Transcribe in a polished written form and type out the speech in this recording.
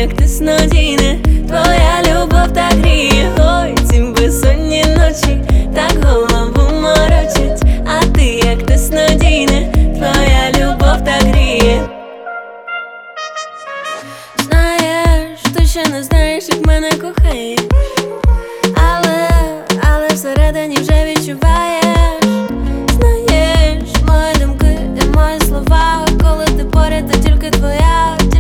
як тиснодійне, твоя любов так гріє. Ой, ці безсонні ночі так голову морочать, а ти як тиснодійне, твоя любов так гріє. Знаєш, ти ще не знаєш, як мене кохаєш, але всередині вже відчуваєш. Знаєш, мої думки і мої слова, коли ти поряд, то тільки твоя